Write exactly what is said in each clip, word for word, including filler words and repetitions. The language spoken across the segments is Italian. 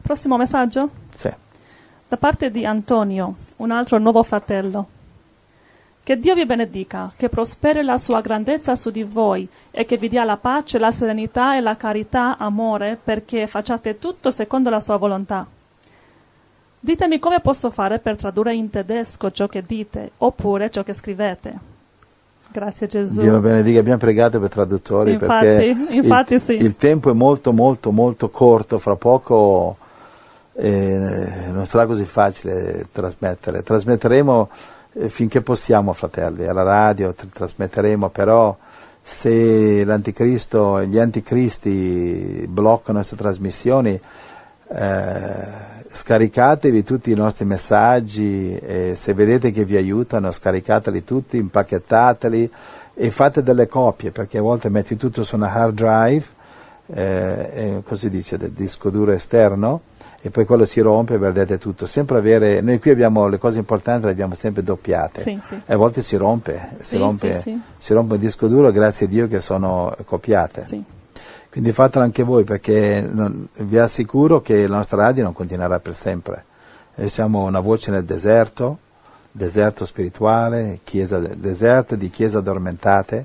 Prossimo messaggio? Sì. Da parte di Antonio, un altro nuovo fratello. Che Dio vi benedica, che prosperi la sua grandezza su di voi e che vi dia la pace, la serenità e la carità, amore, perché facciate tutto secondo la sua volontà. Ditemi come posso fare per tradurre in tedesco ciò che dite, oppure ciò che scrivete. Grazie Gesù. Dio lo benedica, abbiamo pregato per traduttori infatti, perché infatti il, sì. il tempo è molto molto molto corto, fra poco eh, non sarà così facile trasmettere. Trasmetteremo eh, finché possiamo, fratelli, alla radio tr- trasmetteremo, però se l'anticristo, gli anticristi bloccano queste trasmissioni, eh, scaricatevi tutti i nostri messaggi e se vedete che vi aiutano scaricateli tutti, impacchettateli e fate delle copie, perché a volte metti tutto su una hard drive, eh, così dice, del disco duro esterno, e poi quello si rompe e perdete tutto. Sempre avere, noi qui abbiamo le cose importanti, le abbiamo sempre doppiate, sì, sì. e a volte si rompe, si, sì, rompe, sì, sì. si rompe il disco duro, grazie a Dio che sono copiate. Sì. Quindi fatelo anche voi, perché non, vi assicuro che la nostra radio non continuerà per sempre. Noi siamo una voce nel deserto, deserto spirituale, chiesa del deserto, di chiese addormentate,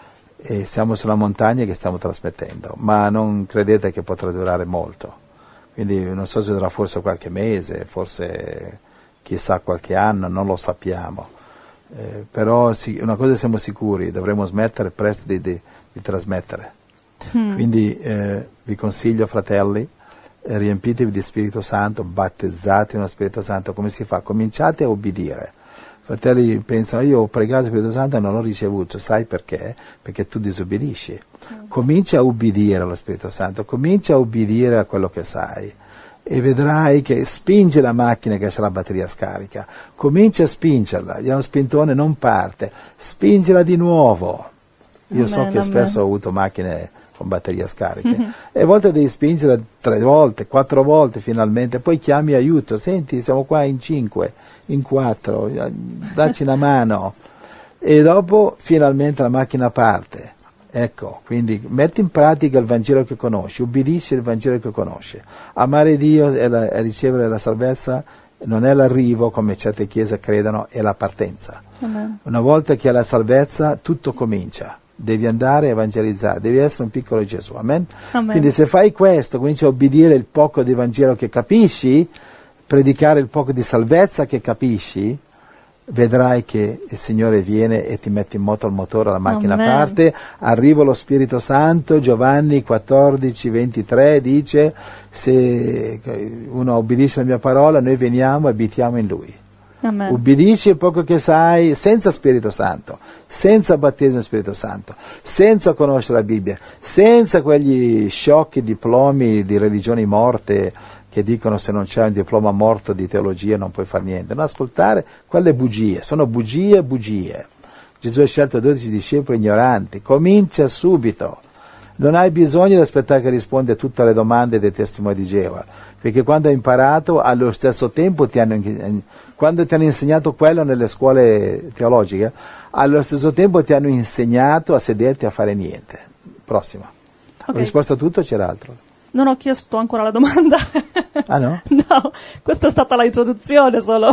e siamo sulla montagna che stiamo trasmettendo, ma non credete che potrà durare molto. Quindi non so se durerà forse qualche mese, forse chissà qualche anno, non lo sappiamo. Eh, però sì, una cosa siamo sicuri, dovremo smettere presto di, di, di trasmettere. Mm. Quindi eh, vi consiglio, fratelli, eh, riempitevi di Spirito Santo, battezzate nello Spirito Santo. Come si fa? Cominciate a obbedire. Fratelli pensano, io ho pregato il Spirito Santo e non l'ho ricevuto. Sai perché? Perché tu disobbedisci. Mm. Comincia a obbedire allo Spirito Santo, comincia a obbedire a quello che sai e vedrai che spinge la macchina che c'è la batteria scarica, comincia a spingerla, uno spintone non parte, spingela di nuovo. Io amen, so che amen. Spesso ho avuto macchine con batteria scariche, mm-hmm. e a volte devi spingere tre volte, quattro volte finalmente, poi chiami aiuto, senti siamo qua in cinque, in quattro, dacci una mano, e dopo finalmente la macchina parte. Ecco, quindi metti in pratica il Vangelo che conosci, ubbidisci il Vangelo che conosci. Amare Dio e, la, e ricevere la salvezza non è l'arrivo, come certe chiese credono, è la partenza. Amen. Una volta che hai la salvezza tutto comincia. Devi andare a evangelizzare, devi essere un piccolo Gesù, amen? Amen. Quindi se fai questo, cominci a obbedire il poco di Vangelo che capisci, predicare il poco di salvezza che capisci, vedrai che il Signore viene e ti mette in moto il motore, la macchina amen. Parte, arriva lo Spirito Santo. Giovanni quattordici ventitré dice, se uno obbedisce alla mia parola, noi veniamo e abitiamo in Lui. Amen. Ubbidisci il poco che sai, senza Spirito Santo, senza battesimo Spirito Santo, senza conoscere la Bibbia, senza quegli sciocchi diplomi di religioni morte che dicono se non c'è un diploma morto di teologia non puoi fare niente. Non ascoltare quelle bugie, sono bugie bugie. Gesù ha scelto dodici discepoli ignoranti, comincia subito. Non hai bisogno di aspettare che risponda a tutte le domande dei testimoni di Geova, perché quando hai imparato, allo stesso tempo ti hanno, quando ti hanno insegnato quello nelle scuole teologiche, allo stesso tempo ti hanno insegnato a sederti a fare niente. Prossima. Okay. Ho risposto a tutto o c'era altro? Non ho chiesto ancora la domanda. Ah no? No, questa è stata la introduzione solo.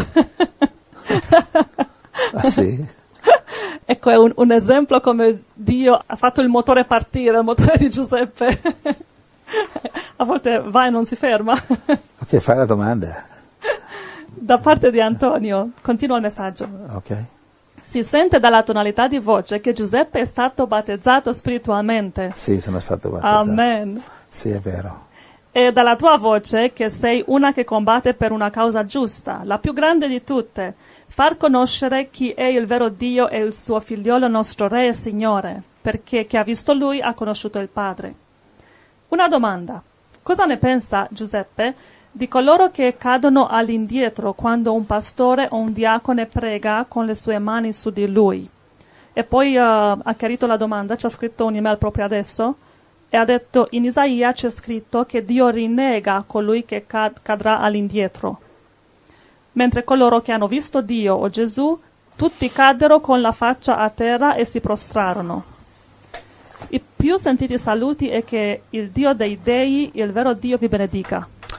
Ah sì? Ecco, è un, un esempio come Dio ha fatto il motore partire, il motore di Giuseppe. A volte va e non si ferma. Ok, fai la domanda. Da parte di Antonio, continua il messaggio. Ok. Si sente dalla tonalità di voce che Giuseppe è stato battezzato spiritualmente. Sì, sono stato battezzato. Amen. Sì, è vero. E dalla tua voce che sei una che combatte per una causa giusta, la più grande di tutte, far conoscere chi è il vero Dio e il suo figliolo nostro Re e Signore, perché chi ha visto Lui ha conosciuto il Padre. Una domanda. Cosa ne pensa Giuseppe di coloro che cadono all'indietro quando un pastore o un diacone prega con le sue mani su di lui? E poi uh, ha chiarito la domanda, ci ha scritto un'email proprio adesso, e ha detto, in Isaia c'è scritto che Dio rinnega colui che cad- cadrà all'indietro. Mentre coloro che hanno visto Dio o Gesù, tutti caddero con la faccia a terra e si prostrarono. I più sentiti saluti e che il Dio dei dei, il vero Dio, vi benedica.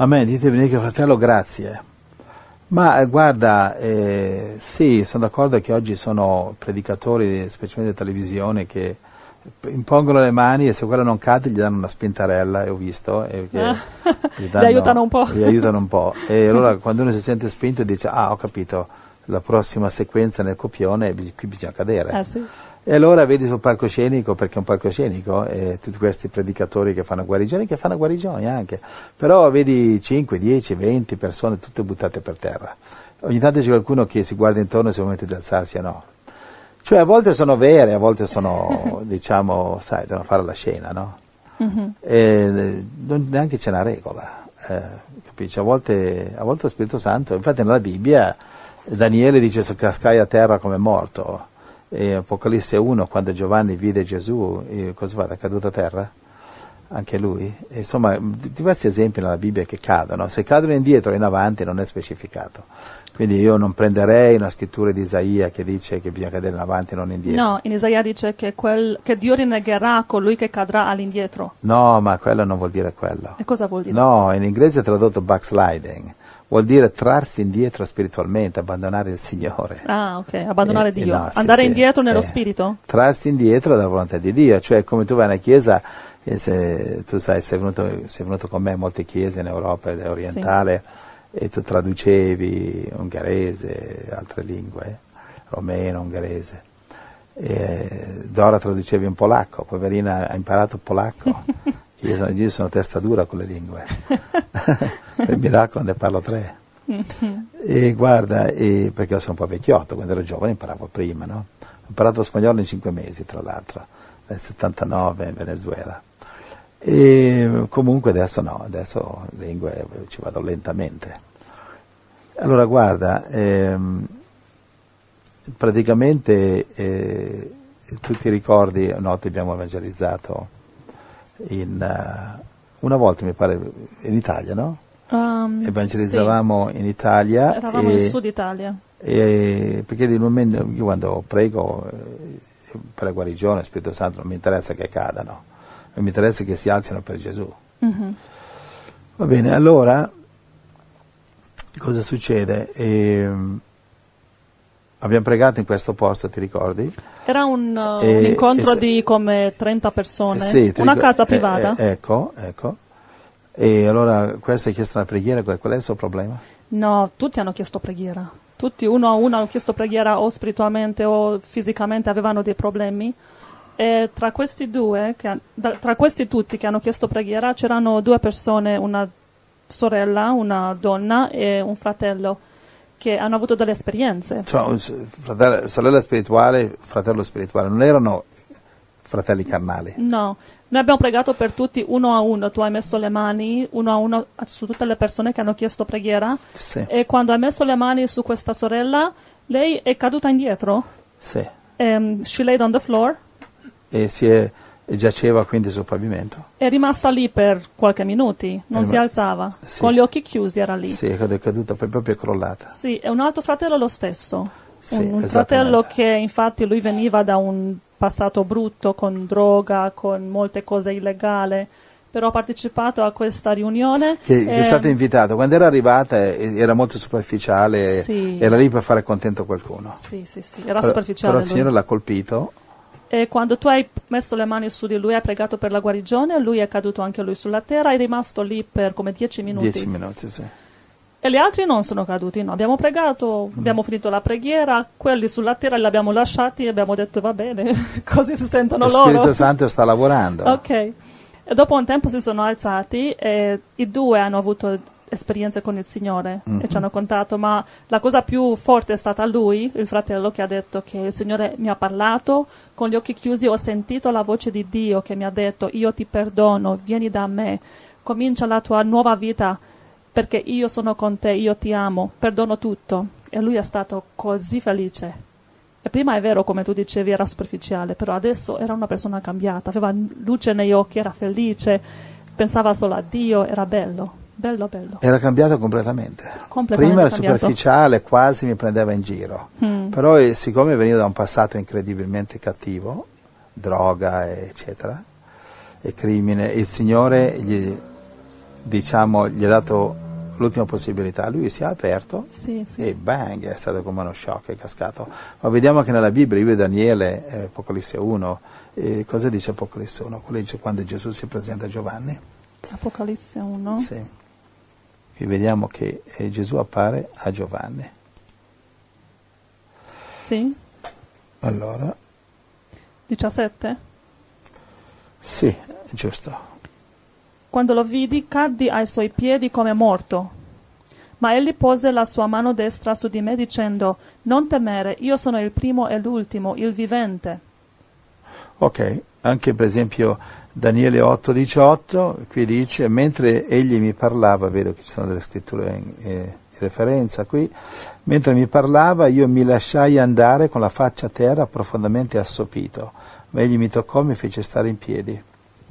Amen, dite benedica fratello, grazie. Ma eh, guarda, eh, sì, sono d'accordo che oggi sono predicatori, specialmente televisione, che impongono le mani e se quello non cade gli danno una spintarella, e ho visto, e che Ah, gli, danno, li aiutano un po'. Li aiutano un po'. E allora quando uno si sente spinto dice, ah, ho capito, la prossima sequenza nel copione, qui bisogna cadere. Eh, sì. E allora vedi sul palcoscenico, perché è un palcoscenico, e tutti questi predicatori che fanno guarigioni, che fanno guarigioni anche, però vedi cinque, dieci, venti persone tutte buttate per terra. Ogni tanto c'è qualcuno che si guarda intorno e se è il momento di alzarsi o no. Cioè a volte sono vere, a volte sono, diciamo, sai, devono fare la scena, no? Mm-hmm. E non, neanche c'è una regola, eh, capisci? A volte, a volte lo Spirito Santo, infatti nella Bibbia Daniele dice se cascai a terra come morto. E Apocalisse uno, quando Giovanni vide Gesù, cosa fa? È caduto a terra? Anche lui? E insomma, diversi esempi nella Bibbia che cadono. Se cadono indietro o in avanti non è specificato. Quindi io non prenderei una scrittura di Isaia che dice che bisogna cadere in avanti e non indietro. No, in Isaia dice che, quel, che Dio rinnegherà colui che cadrà all'indietro. No, ma quello non vuol dire quello. E cosa vuol dire? No, in inglese è tradotto backsliding. Vuol dire trarsi indietro spiritualmente, abbandonare il Signore. Ah, ok, abbandonare eh, Dio. No, sì, Andare sì, indietro nello eh, spirito? Trarsi indietro dalla volontà di Dio, cioè come tu vai in una chiesa, e se, tu sai, sei venuto, sei venuto con me in molte chiese in Europa ed orientale, sì. E tu traducevi ungherese, altre lingue, romeno, ungherese. E Dora traducevi in polacco, poverina ha imparato polacco. Io sono, io sono testa dura con le lingue. Per miracolo ne parlo tre. E guarda, e perché sono un po' vecchiotto, quando ero giovane imparavo prima, no? Ho imparato lo spagnolo in cinque mesi, tra l'altro, nel settantanove in Venezuela. E comunque adesso no, adesso le lingue ci vado lentamente. Allora guarda, ehm, praticamente eh, tu ti ricordi, no, ti abbiamo evangelizzato in, uh, una volta mi pare in Italia, no? Um, Evangelizzavamo sì. in Italia. Eravamo e, nel sud Italia. E, perché di momento, io quando prego eh, per la guarigione, lo Spirito Santo, non mi interessa che cadano, non mi interessa che si alzino per Gesù. Mm-hmm. Va bene, allora cosa succede? E, abbiamo pregato in questo posto, ti ricordi? Era un, uh, e, un incontro e, di come trenta persone, sì, una ricordi, casa privata. Eh, eh, ecco, ecco. E allora questa ha chiesto una preghiera, qual è il suo problema? No, tutti hanno chiesto preghiera. Tutti uno a uno hanno chiesto preghiera o spiritualmente o fisicamente avevano dei problemi. E tra questi due, che, tra questi tutti che hanno chiesto preghiera, c'erano due persone, una sorella, una donna e un fratello, che hanno avuto delle esperienze. Cioè, fratello, sorella spirituale, fratello spirituale, non erano fratelli carnali? No, noi abbiamo pregato per tutti uno a uno, tu hai messo le mani uno a uno su tutte le persone che hanno chiesto preghiera, sì. E quando hai messo le mani su questa sorella, lei è caduta indietro. Sì. Um, she laid on the floor. E si è, e giaceva quindi sul pavimento? È rimasta lì per qualche minuti, non si alzava, sì. Con gli occhi chiusi era lì. Sì, è caduta, proprio crollata. Sì, e un altro fratello lo stesso, sì, un, un fratello che infatti lui veniva da un passato brutto con droga, con molte cose illegali, però ha partecipato a questa riunione. Che, e... che è stata invitata, quando era arrivata era molto superficiale, sì. Era lì per fare contento qualcuno. Sì, sì, sì, era però, superficiale. Però il Signore l'ha colpito. E quando tu hai messo le mani su di lui, hai pregato per la guarigione, lui è caduto anche lui sulla terra, è rimasto lì per come dieci minuti. Dieci minuti, sì. E gli altri non sono caduti, no. Abbiamo pregato, mm. abbiamo finito la preghiera, quelli sulla terra li abbiamo lasciati e abbiamo detto va bene, così si sentono Lo loro. Lo Spirito Santo sta lavorando. Ok. E dopo un tempo si sono alzati e i due hanno avuto esperienze con il Signore mm-hmm. e ci hanno contato, ma la cosa più forte è stata lui, il fratello, che ha detto che il Signore mi ha parlato, con gli occhi chiusi ho sentito la voce di Dio che mi ha detto io ti perdono, vieni da me, comincia la tua nuova vita perché io sono con te, io ti amo, perdono tutto. E lui è stato così felice. E prima è vero, come tu dicevi, era superficiale, però adesso era una persona cambiata, aveva luce nei occhi, era felice, pensava solo a Dio, era bello. Bello, bello. Era cambiato completamente. completamente Prima era cambiato. Superficiale, quasi mi prendeva in giro. Mm. Però eh, siccome veniva da un passato incredibilmente cattivo, droga, eccetera, e crimine, il Signore gli, diciamo, gli ha dato l'ultima possibilità, lui si è aperto Sì, sì. e bang, è stato come uno shock, è cascato. Ma vediamo che nella Bibbia, io e Daniele, eh, Apocalisse uno, eh, cosa dice Apocalisse uno? Quello dice quando Gesù si presenta a Giovanni. Apocalisse uno. Sì. Qui vediamo che eh, Gesù appare a Giovanni. Sì. Allora, diciassette. sì, giusto. Quando lo vidi, caddi ai suoi piedi come morto. Ma egli pose la sua mano destra su di me dicendo: non temere, io sono il primo e l'ultimo, il vivente. Ok, anche per esempio Daniele otto diciotto, qui dice, mentre egli mi parlava, vedo che ci sono delle scritture in, eh, in referenza qui, mentre mi parlava io mi lasciai andare con la faccia a terra profondamente assopito, ma egli mi toccò e mi fece stare in piedi.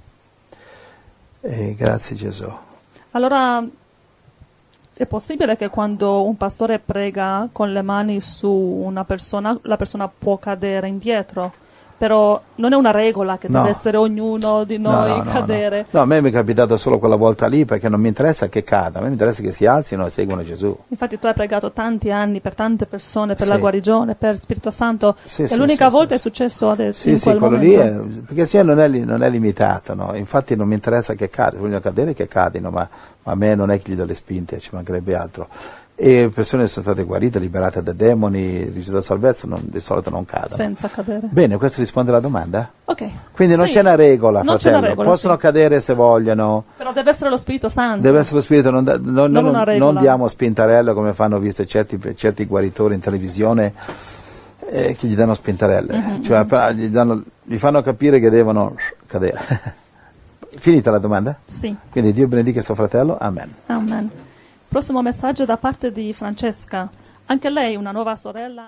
E grazie Gesù. Allora, è possibile che quando un pastore prega con le mani su una persona, la persona può cadere indietro? Però non è una regola che No. deve essere ognuno di noi No, no, no, cadere. no. No, a me mi è capitato solo quella volta lì perché non mi interessa che cada, a me mi interessa che si alzino e seguano Gesù. Infatti tu hai pregato tanti anni per tante persone, per Sì. la guarigione, per Spirito Santo, Sì, e sì, l'unica sì, volta sì, è successo adesso, Sì, in sì, quel quello momento. lì, è, perché sia non è, li- non è limitato, no? Infatti non mi interessa che cadi, vogliono cadere che cadino, ma, ma a me non è che gli do le spinte, ci mancherebbe altro. E persone sono state guarite, liberate da demoni, ricevuto salvezza, non, di solito non cadono. Senza cadere. Bene, questo risponde alla domanda? Ok. Quindi non Sì. c'è una regola, Non c'è fratello, una regola, possono sì. cadere se vogliono, Però deve essere lo Spirito Santo. deve essere lo spirito, non, da- non- Non non- una regola. non diamo spintarello come fanno visto certi, certi guaritori in televisione eh, che gli danno spintarelle, Mm-hmm. cioè però gli, danno- gli fanno capire che devono cadere. Finita la domanda? Sì. Quindi Dio benedica suo fratello, amen. Amen. Prossimo messaggio da parte di Francesca. Anche lei, una nuova sorella.